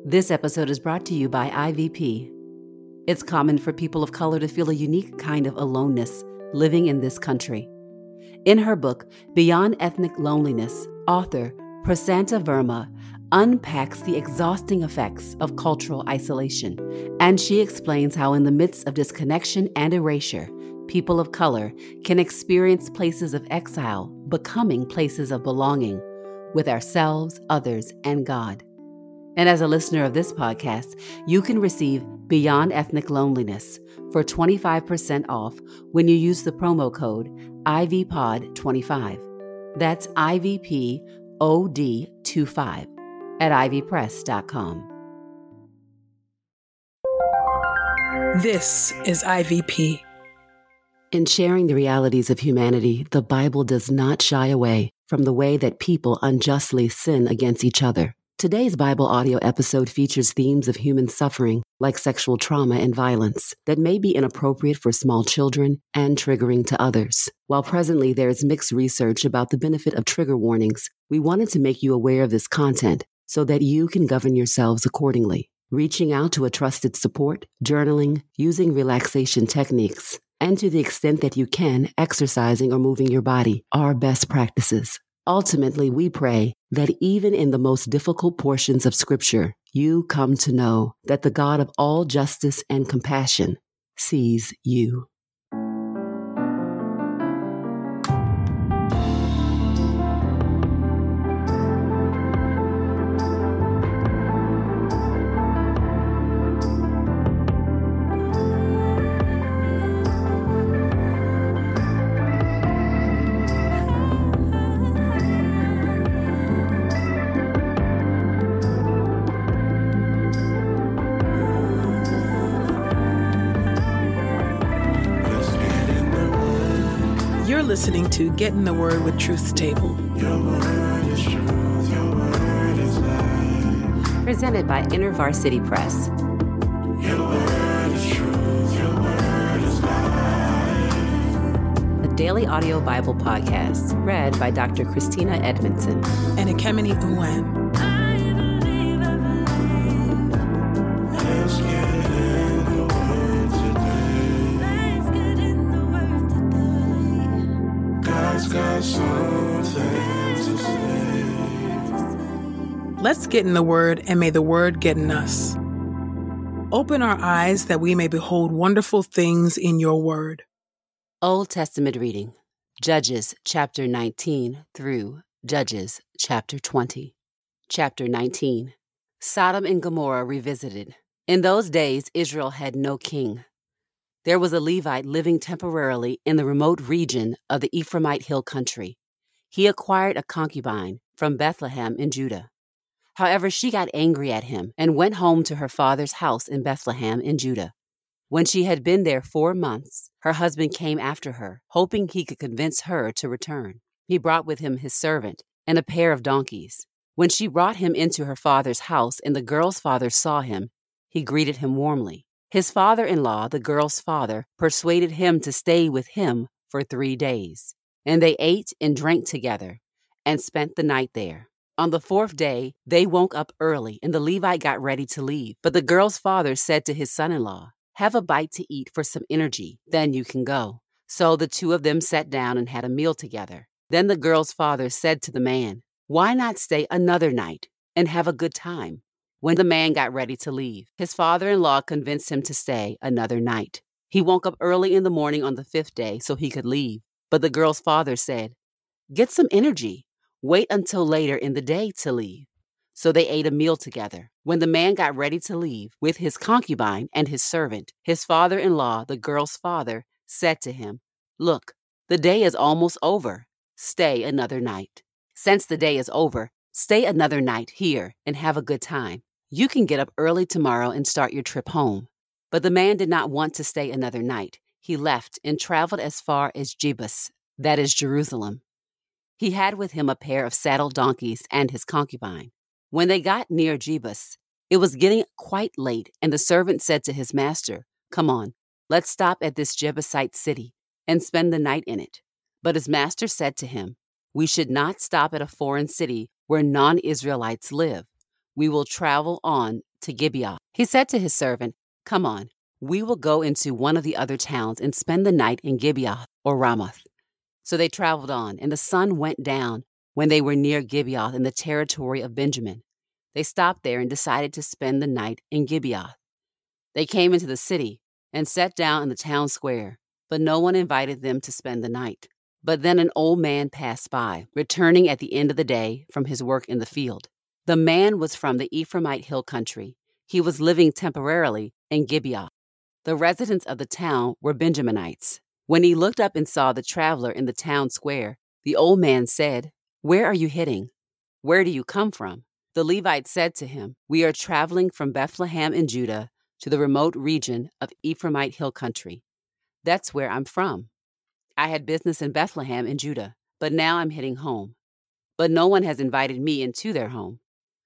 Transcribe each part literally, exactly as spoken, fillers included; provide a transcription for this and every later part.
This episode is brought to you by I V P. It's common for people of color to feel a unique kind of aloneness living in this country. In her book, Beyond Ethnic Loneliness, author Prasanta Verma unpacks the exhausting effects of cultural isolation, and she explains how in the midst of disconnection and erasure, people of color can experience places of exile becoming places of belonging with ourselves, others, and God. And as a listener of this podcast, you can receive Beyond Ethnic Loneliness for twenty-five percent off when you use the promo code I V P O D twenty-five. That's I V P O D twenty-five at ivy press dot com. This is I V P. In sharing the realities of humanity, the Bible does not shy away from the way that people unjustly sin against each other. Today's Bible audio episode features themes of human suffering, like sexual trauma and violence, that may be inappropriate for small children and triggering to others. While presently there is mixed research about the benefit of trigger warnings, we wanted to make you aware of this content so that you can govern yourselves accordingly. Reaching out to a trusted support, journaling, using relaxation techniques, and to the extent that you can, exercising or moving your body are best practices. Ultimately, we pray that even in the most difficult portions of Scripture, you come to know that the God of all justice and compassion sees you. You're listening to Get in the Word with Truth's Table. Your word is truth, your word is life. Presented by InterVarsity Press. Your word is truth, your word is life. A daily audio Bible podcast read by Doctor Christina Edmondson And Ekemini Uwan. Let's get in the word today. God's got something to say. Let's get in the Word, and may the Word get in us. Open our eyes that we may behold wonderful things in your Word. Old Testament reading, Judges chapter nineteen through Judges chapter twenty. Chapter nineteen, Sodom and Gomorrah revisited. In those days, Israel had no king. There was a Levite living temporarily in the remote region of the Ephraimite hill country. He acquired a concubine from Bethlehem in Judah. However, she got angry at him and went home to her father's house in Bethlehem in Judah. When she had been there four months, her husband came after her, hoping he could convince her to return. He brought with him his servant and a pair of donkeys. When she brought him into her father's house and the girl's father saw him, he greeted him warmly. His father-in-law, the girl's father, persuaded him to stay with him for three days. And they ate and drank together and spent the night there. On the fourth day, they woke up early, and the Levite got ready to leave. But the girl's father said to his son-in-law, "Have a bite to eat for some energy, then you can go." So the two of them sat down and had a meal together. Then the girl's father said to the man, "Why not stay another night and have a good time?" When the man got ready to leave, his father-in-law convinced him to stay another night. He woke up early in the morning on the fifth day so he could leave. But the girl's father said, "Get some energy. Wait until later in the day to leave." So they ate a meal together. When the man got ready to leave with his concubine and his servant, his father-in-law, the girl's father, said to him, "Look, the day is almost over. Stay another night. Since the day is over, stay another night here and have a good time. You can get up early tomorrow and start your trip home." But the man did not want to stay another night. He left and traveled as far as Jebus, that is Jerusalem. He had with him a pair of saddled donkeys and his concubine. When they got near Jebus, it was getting quite late, and the servant said to his master, "Come on, let's stop at this Jebusite city and spend the night in it." But his master said to him, "We should not stop at a foreign city where non-Israelites live. We will travel on to Gibeah. He said to his servant, Come on, we will go into one of the other towns and spend the night in Gibeah or Ramoth. So they traveled on, and the sun went down when they were near Gibeah in the territory of Benjamin. They stopped there and decided to spend the night in Gibeah. They came into the city and sat down in the town square, but no one invited them to spend the night. But then an old man passed by, returning at the end of the day from his work in the field. The man was from the Ephraimite hill country. He was living temporarily in Gibeah. The residents of the town were Benjaminites. When he looked up and saw the traveler in the town square, the old man said, Where are you heading? Where do you come from? The Levite said to him, We are traveling from Bethlehem in Judah to the remote region of Ephraimite hill country. That's where I'm from. I had business in Bethlehem in Judah, but now I'm heading home. But no one has invited me into their home.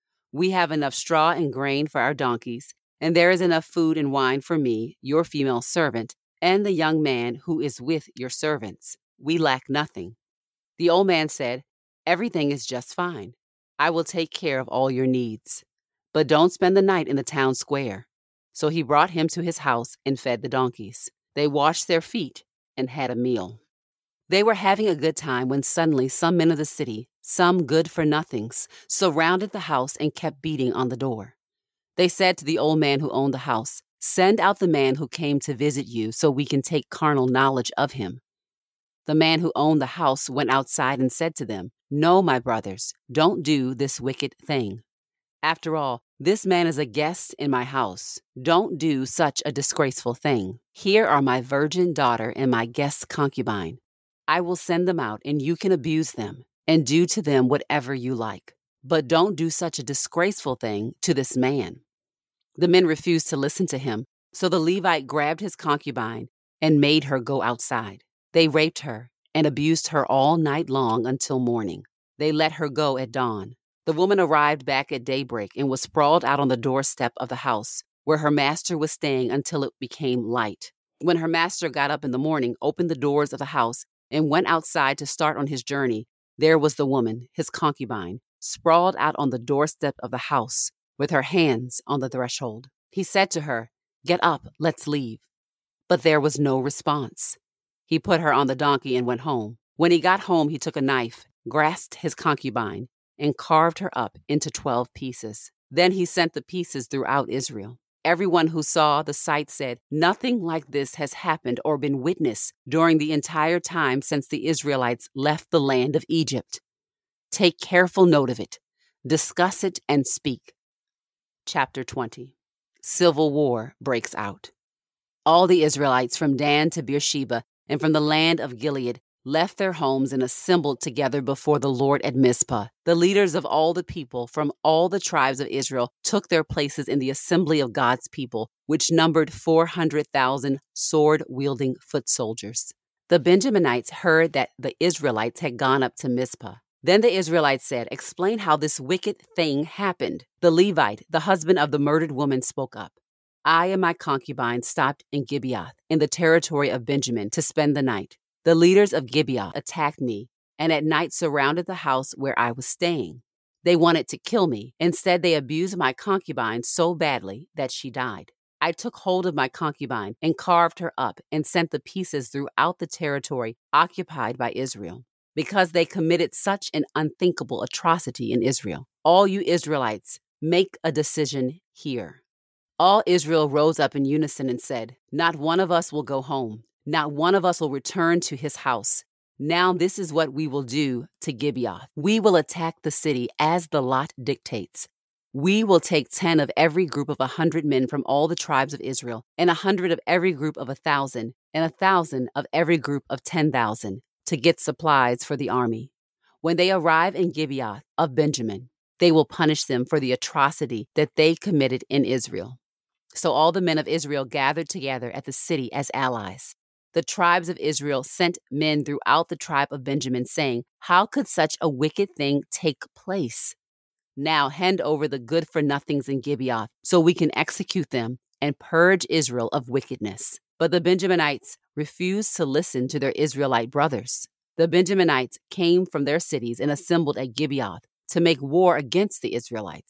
We have enough straw and grain for our donkeys, and there is enough food and wine for me, your female servant, and the young man who is with your servants. We lack nothing. The old man said, Everything is just fine. I will take care of all your needs. But don't spend the night in the town square. So he brought him to his house and fed the donkeys. They washed their feet and had a meal. They were having a good time when suddenly some men of the city, some good-for-nothings, surrounded the house and kept beating on the door. They said to the old man who owned the house, Send out the man who came to visit you so we can take carnal knowledge of him. The man who owned the house went outside and said to them, No, my brothers, don't do this wicked thing. After all, this man is a guest in my house. Don't do such a disgraceful thing. Here are my virgin daughter and my guest concubine. I will send them out, and you can abuse them and do to them whatever you like. But don't do such a disgraceful thing to this man. The men refused to listen to him, so the Levite grabbed his concubine and made her go outside. They raped her and abused her all night long until morning. They let her go at dawn. The woman arrived back at daybreak and was sprawled out on the doorstep of the house, where her master was staying until it became light. When her master got up in the morning, opened the doors of the house, and went outside to start on his journey, there was the woman, his concubine, sprawled out on the doorstep of the house, with her hands on the threshold. He said to her, Get up, let's leave. But there was no response. He put her on the donkey and went home. When he got home, he took a knife, grasped his concubine, and carved her up into twelve pieces. Then he sent the pieces throughout Israel. Everyone who saw the sight said, Nothing like this has happened or been witnessed during the entire time since the Israelites left the land of Egypt. Take careful note of it. Discuss it and speak. Chapter twenty. Civil war breaks out. All the Israelites from Dan to Beersheba and from the land of Gilead left their homes and assembled together before the Lord at Mizpah. The leaders of all the people from all the tribes of Israel took their places in the assembly of God's people, which numbered four hundred thousand sword-wielding foot soldiers. The Benjaminites heard that the Israelites had gone up to Mizpah. Then the Israelites said, Explain how this wicked thing happened. The Levite, the husband of the murdered woman, spoke up. I and my concubine stopped in Gibeah, in the territory of Benjamin, to spend the night. The leaders of Gibeah attacked me, and at night surrounded the house where I was staying. They wanted to kill me. Instead, they abused my concubine so badly that she died. I took hold of my concubine and carved her up and sent the pieces throughout the territory occupied by Israel, because they committed such an unthinkable atrocity in Israel. All you Israelites, make a decision here. All Israel rose up in unison and said, Not one of us will go home. Not one of us will return to his house. Now this is what we will do to Gibeah. We will attack the city as the lot dictates. We will take ten of every group of a hundred men from all the tribes of Israel, and a hundred of every group of a thousand, and a thousand of every group of ten thousand, to get supplies for the army. When they arrive in Gibeah of Benjamin, they will punish them for the atrocity that they committed in Israel. So all the men of Israel gathered together at the city as allies. The tribes of Israel sent men throughout the tribe of Benjamin, saying, How could such a wicked thing take place? Now hand over the good-for-nothings in Gibeah, so we can execute them and purge Israel of wickedness. But the Benjaminites refused to listen to their Israelite brothers. The Benjaminites came from their cities and assembled at Gibeah to make war against the Israelites.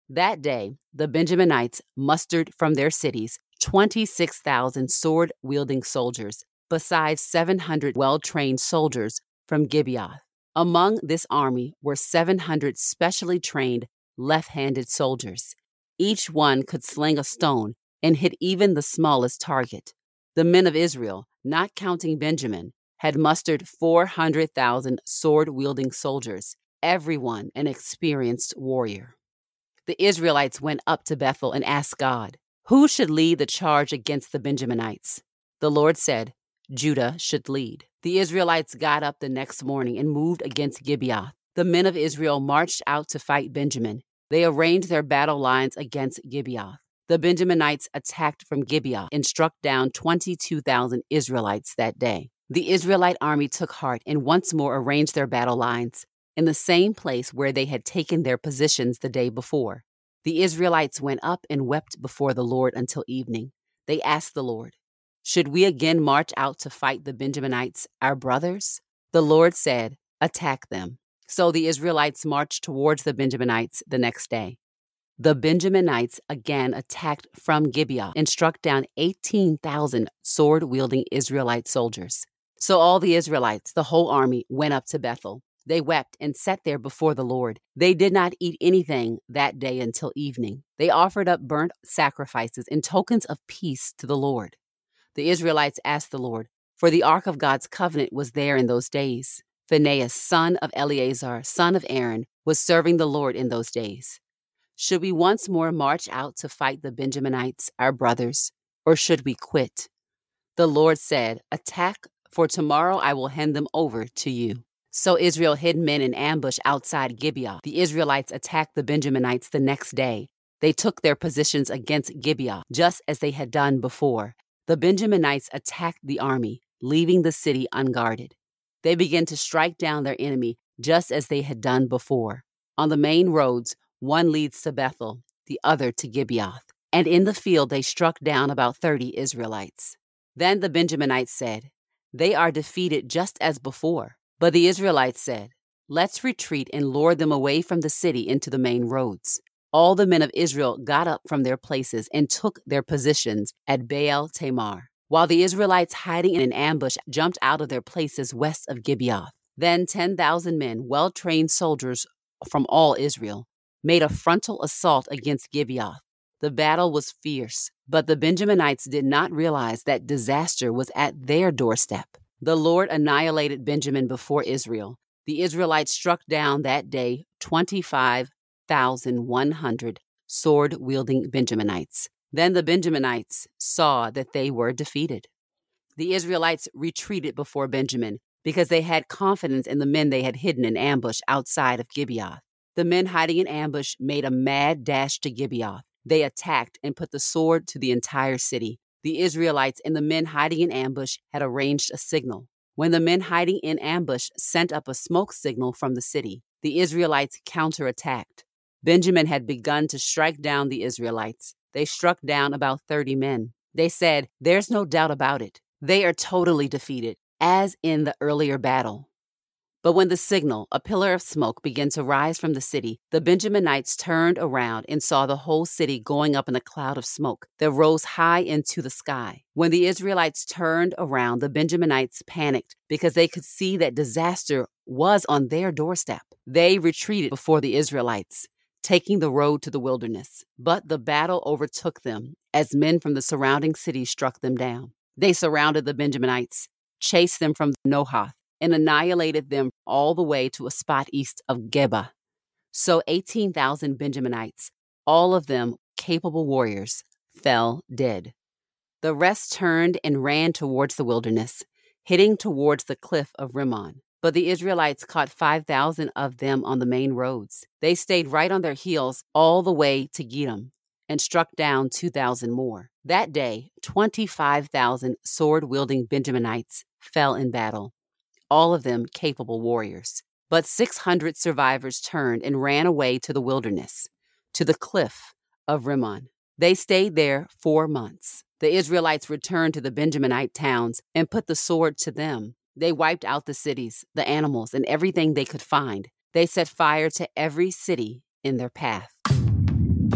That day, the Benjaminites mustered from their cities twenty-six thousand sword-wielding soldiers, besides seven hundred well-trained soldiers from Gibeath. Among this army were seven hundred specially trained left-handed soldiers. Each one could sling a stone and hit even the smallest target. The men of Israel, not counting Benjamin, had mustered four hundred thousand sword-wielding soldiers, everyone an experienced warrior. The Israelites went up to Bethel and asked God, who should lead the charge against the Benjaminites? The Lord said, Judah should lead. The Israelites got up the next morning and moved against Gibeath. The men of Israel marched out to fight Benjamin. They arranged their battle lines against Gibeath. The Benjaminites attacked from Gibeath and struck down twenty-two thousand Israelites that day. The Israelite army took heart and once more arranged their battle lines in the same place where they had taken their positions the day before. The Israelites went up and wept before the Lord until evening. They asked the Lord, should we again march out to fight the Benjaminites, our brothers? The Lord said, attack them. So the Israelites marched towards the Benjaminites the next day. The Benjaminites again attacked from Gibeah and struck down eighteen thousand sword-wielding Israelite soldiers. So all the Israelites, the whole army, went up to Bethel. They wept and sat there before the Lord. They did not eat anything that day until evening. They offered up burnt sacrifices and tokens of peace to the Lord. The Israelites asked the Lord, for the ark of God's covenant was there in those days. Phinehas, son of Eleazar, son of Aaron, was serving the Lord in those days. Should we once more march out to fight the Benjaminites, our brothers, or should we quit? The Lord said, attack, for tomorrow I will hand them over to you. So Israel hid men in ambush outside Gibeah. The Israelites attacked the Benjaminites the next day. They took their positions against Gibeah, just as they had done before. The Benjaminites attacked the army, leaving the city unguarded. They began to strike down their enemy, just as they had done before. On the main roads, one leads to Bethel, the other to Gibeath. And in the field they struck down about thirty Israelites. Then the Benjaminites said, they are defeated just as before. But the Israelites said, let's retreat and lure them away from the city into the main roads. All the men of Israel got up from their places and took their positions at Baal Tamar, while the Israelites hiding in an ambush jumped out of their places west of Gibeath. Then ten thousand men, well-trained soldiers from all Israel, made a frontal assault against Gibeath. The battle was fierce, but the Benjaminites did not realize that disaster was at their doorstep. The Lord annihilated Benjamin before Israel. The Israelites struck down that day twenty-five thousand one hundred sword-wielding Benjaminites. Then the Benjaminites saw that they were defeated. The Israelites retreated before Benjamin because they had confidence in the men they had hidden in ambush outside of Gibeath. The men hiding in ambush made a mad dash to Gibeath. They attacked and put the sword to the entire city. The Israelites and the men hiding in ambush had arranged a signal. When the men hiding in ambush sent up a smoke signal from the city, the Israelites counterattacked. Benjamin had begun to strike down the Israelites. They struck down about thirty men. They said, there's no doubt about it. They are totally defeated, as in the earlier battle. But when the signal, a pillar of smoke, began to rise from the city, the Benjaminites turned around and saw the whole city going up in a cloud of smoke that rose high into the sky. When the Israelites turned around, the Benjaminites panicked because they could see that disaster was on their doorstep. They retreated before the Israelites, taking the road to the wilderness. But the battle overtook them as men from the surrounding cities struck them down. They surrounded the Benjaminites, chased them from Nohath, and annihilated them all the way to a spot east of Geba. So eighteen thousand Benjaminites, all of them capable warriors, fell dead. The rest turned and ran towards the wilderness, heading towards the cliff of Rimmon. But the Israelites caught five thousand of them on the main roads. They stayed right on their heels all the way to Gidom and struck down two thousand more. That day, twenty-five thousand sword-wielding Benjaminites fell in battle, all of them capable warriors. But six hundred survivors turned and ran away to the wilderness, to the cliff of Rimmon. They stayed there four months. The Israelites returned to the Benjaminite towns and put the sword to them. They wiped out the cities, the animals, and everything they could find. They set fire to every city in their path.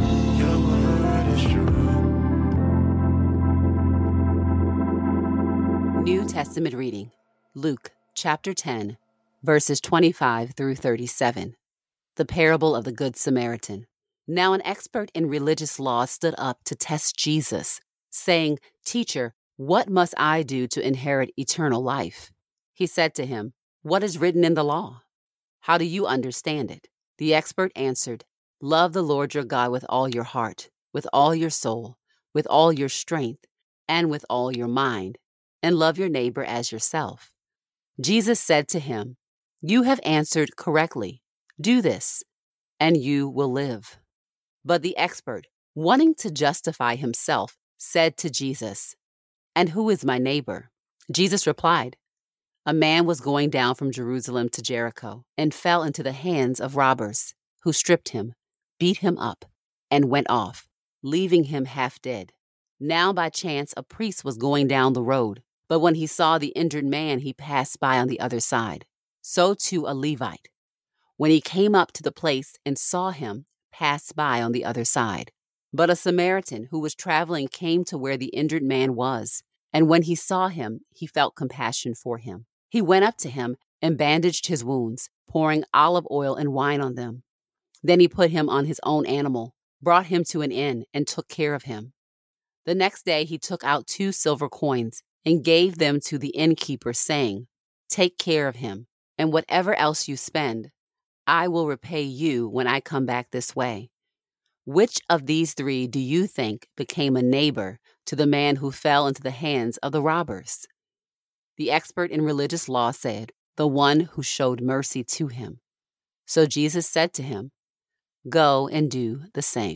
Testament reading, Luke chapter ten, verses twenty-five through thirty-seven. The parable of the Good Samaritan. Now an expert in religious law stood up to test Jesus, saying, "Teacher, what must I do to inherit eternal life?" He said to him, "What is written in the law? How do you understand it?" The expert answered, "Love the Lord your God with all your heart, with all your soul, with all your strength, and with all your mind, and love your neighbor as yourself." Jesus said to him, "You have answered correctly. Do this, and you will live." But the expert, wanting to justify himself, said to Jesus, "And who is my neighbor?" Jesus replied, "A man was going down from Jerusalem to Jericho and fell into the hands of robbers, who stripped him, beat him up, and went off, leaving him half dead. Now by chance a priest was going down the road, but when he saw the injured man, he passed by on the other side. So too a Levite, when he came up to the place and saw him, passed by on the other side. But a Samaritan who was traveling came to where the injured man was, and when he saw him, he felt compassion for him. He went up to him and bandaged his wounds, pouring olive oil and wine on them. Then he put him on his own animal, brought him to an inn, and took care of him. The next day he took out two silver coins and gave them to the innkeeper, saying, "Take care of him, and whatever else you spend, I will repay you when I come back this way." Which of these three do you think became a neighbor to the man who fell into the hands of the robbers? The expert in religious law said, "The one who showed mercy to him." So Jesus said to him, "Go and do the same."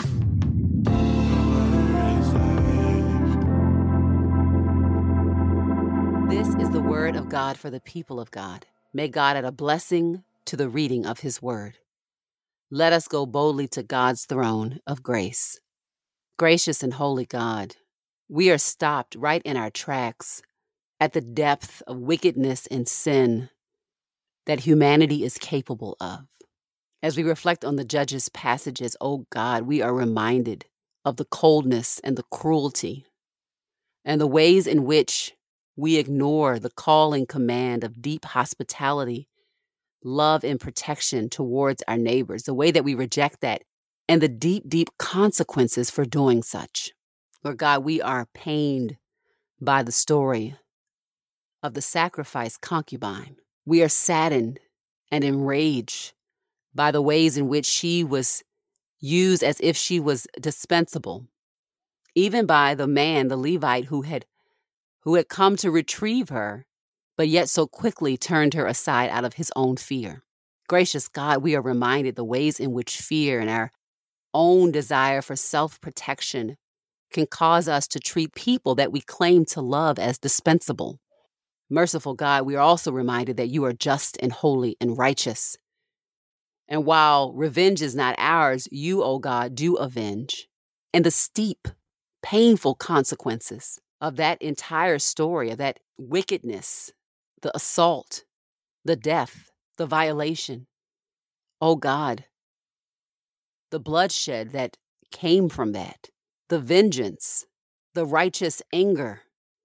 This is the word of God for the people of God. May God add a blessing to the reading of his word. Let us go boldly to God's throne of grace. Gracious and holy God, we are stopped right in our tracks at the depth of wickedness and sin that humanity is capable of. As we reflect on the Judges passages, oh God, we are reminded of the coldness and the cruelty and the ways in which we ignore the calling command of deep hospitality, love, and protection towards our neighbors, the way that we reject that, and the deep, deep consequences for doing such. Lord God, we are pained by the story of the sacrificed concubine. We are saddened and enraged by the ways in which she was used as if she was dispensable, even by the man, the Levite, who had who had come to retrieve her, but yet so quickly turned her aside out of his own fear. Gracious God, we are reminded the ways in which fear and our own desire for self-protection can cause us to treat people that we claim to love as dispensable. Merciful God, we are also reminded that you are just and holy and righteous. And while revenge is not ours, you, O God, do avenge. And the steep, painful consequences of that entire story, of that wickedness, the assault, the death, the violation. Oh God, the bloodshed that came from that, the vengeance, the righteous anger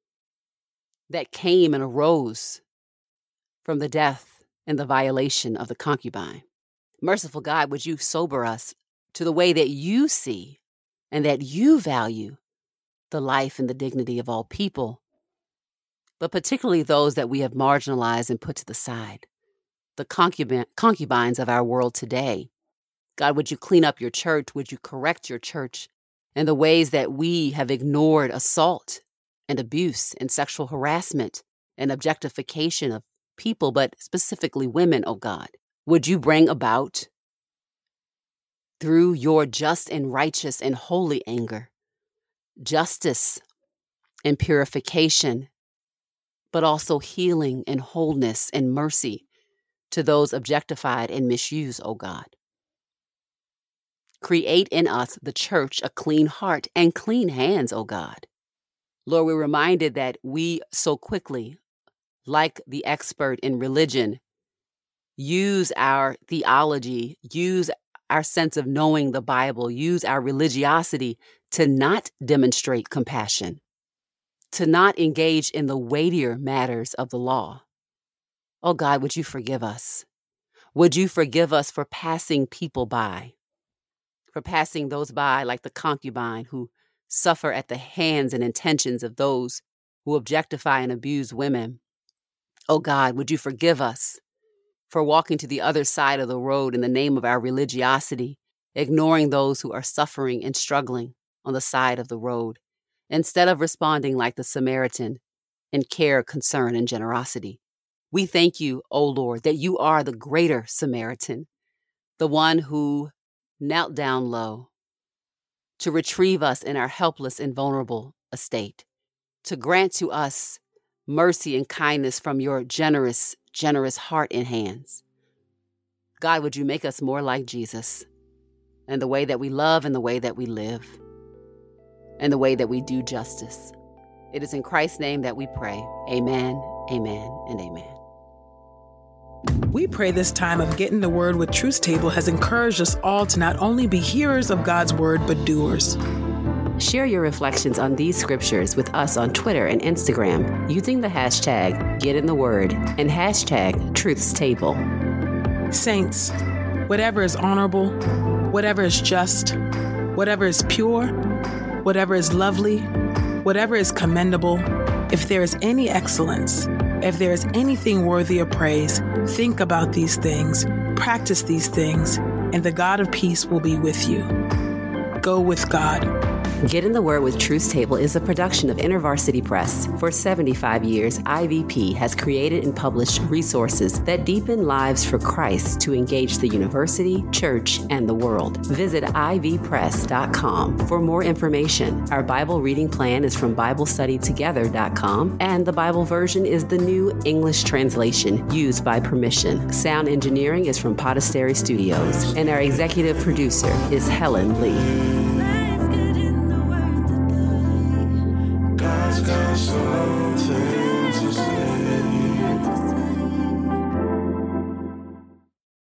that came and arose from the death and the violation of the concubine. Merciful God, would you sober us to the way that you see and that you value the life and the dignity of all people, but particularly those that we have marginalized and put to the side, the concubine, concubines of our world today. God, would you clean up your church? Would you correct your church in the ways that we have ignored assault and abuse and sexual harassment and objectification of people, but specifically women, oh God? Would you bring about, through your just and righteous and holy anger, justice and purification, but also healing and wholeness and mercy to those objectified and misused, O God. Create in us, the church, a clean heart and clean hands, O God. Lord, we're reminded that we so quickly, like the expert in religion, use our theology, use our sense of knowing the Bible, use our religiosity to not demonstrate compassion, to not engage in the weightier matters of the law. Oh God, would you forgive us? Would you forgive us for passing people by, for passing those by like the concubine who suffer at the hands and intentions of those who objectify and abuse women? Oh God, would you forgive us for walking to the other side of the road in the name of our religiosity, ignoring those who are suffering and struggling on the side of the road, instead of responding like the Samaritan in care, concern, and generosity. We thank you, O Lord, that you are the greater Samaritan, the one who knelt down low to retrieve us in our helpless and vulnerable estate, to grant to us mercy and kindness from your generous, generous heart and hands. God, would you make us more like Jesus and the way that we love and the way that we live and the way that we do justice. It is in Christ's name that we pray. Amen, amen, and amen. We pray this time of Getting the Word with Truth Table has encouraged us all to not only be hearers of God's Word, but doers. Share your reflections on these scriptures with us on Twitter and Instagram using the hashtag GetInTheWord and hashtag Truth's Table. Saints, whatever is honorable, whatever is just, whatever is pure, whatever is lovely, whatever is commendable, if there is any excellence, if there is anything worthy of praise, think about these things, practice these things, and the God of peace will be with you. Go with God. Get in the Word with Truth's Table is a production of InterVarsity Press. For seventy-five years, I V P has created and published resources that deepen lives for Christ to engage the university, church, and the world. Visit I V press dot com for more information. Our Bible reading plan is from Bible Study Together dot com, and the Bible version is the New English Translation used by permission. Sound engineering is from Podastery Studios, and our executive producer is Helen Lee. God's got something to say.